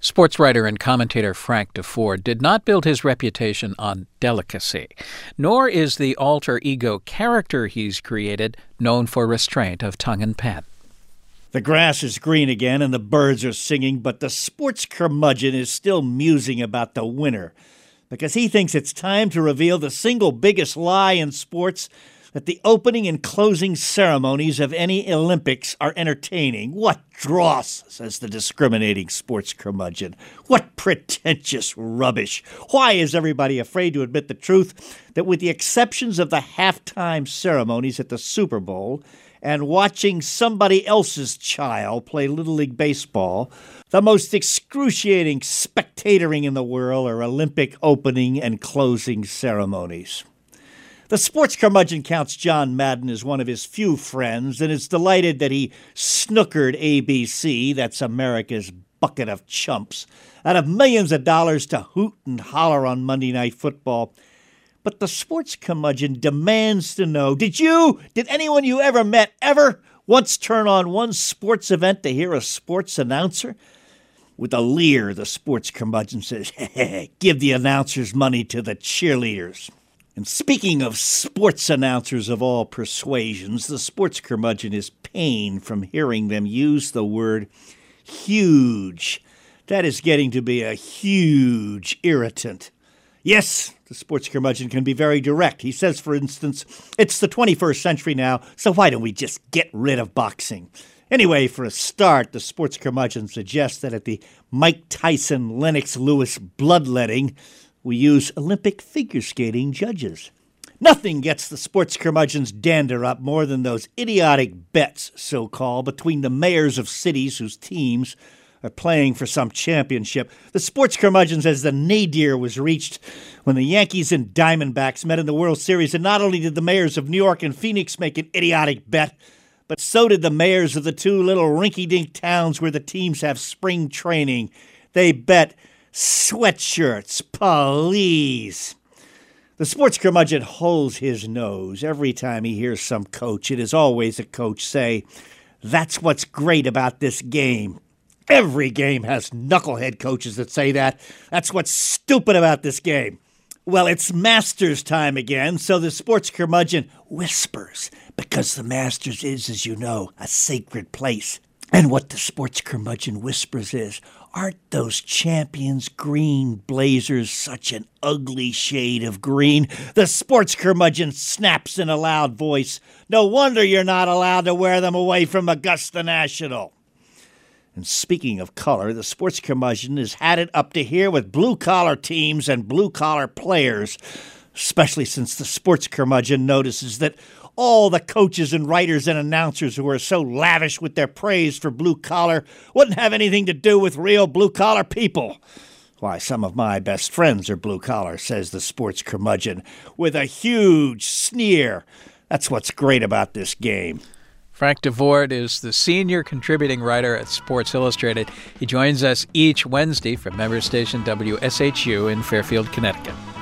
Sports writer and commentator Frank Deford did not build his reputation on delicacy, nor is the alter ego character he's created known for restraint of tongue and pen. The grass is green again and the birds are singing, but the sports curmudgeon is still musing about the winner because he thinks it's time to reveal the single biggest lie in sports, that the opening and closing ceremonies of any Olympics are entertaining. What dross, says the discriminating sports curmudgeon. What pretentious rubbish. Why is everybody afraid to admit the truth that with the exceptions of the halftime ceremonies at the Super Bowl and watching somebody else's child play Little League Baseball, the most excruciating spectatoring in the world are Olympic opening and closing ceremonies? The sports curmudgeon counts John Madden as one of his few friends and is delighted that he snookered ABC, that's America's bucket of chumps, out of millions of dollars to hoot and holler on Monday Night Football. But the sports curmudgeon demands to know, did anyone you ever met ever once turn on one sports event to hear a sports announcer? With a leer, the sports curmudgeon says, give the announcers money to the cheerleaders. And speaking of sports announcers of all persuasions, the sports curmudgeon is pained from hearing them use the word huge. That is getting to be a huge irritant. Yes, the sports curmudgeon can be very direct. He says, for instance, it's the 21st century now, so why don't we just get rid of boxing? Anyway, for a start, the sports curmudgeon suggests that at the Mike Tyson, Lennox Lewis bloodletting, we use Olympic figure skating judges. Nothing gets the sports curmudgeon's dander up more than those idiotic bets, so-called, between the mayors of cities whose teams are playing for some championship. The sports curmudgeon says the nadir was reached when the Yankees and Diamondbacks met in the World Series, and not only did the mayors of New York and Phoenix make an idiotic bet, but so did the mayors of the two little rinky-dink towns where the teams have spring training. They bet sweatshirts, please. The sports curmudgeon holds his nose every time he hears some coach. It is always a coach say, that's what's great about this game. Every game has knucklehead coaches that say that. That's what's stupid about this game. Well, it's Masters time again, so the sports curmudgeon whispers, because the Masters is, as you know, a sacred place. And what the sports curmudgeon whispers is, aren't those champions' green blazers such an ugly shade of green? The sports curmudgeon snaps in a loud voice. No wonder you're not allowed to wear them away from Augusta National. And speaking of color, the sports curmudgeon has had it up to here with blue-collar teams and blue-collar players, especially since the sports curmudgeon notices that all the coaches and writers and announcers who are so lavish with their praise for blue-collar wouldn't have anything to do with real blue-collar people. Why, some of my best friends are blue-collar, says the sports curmudgeon, with a huge sneer. That's what's great about this game. Frank Deford is the senior contributing writer at Sports Illustrated. He joins us each Wednesday from member station WSHU in Fairfield, Connecticut.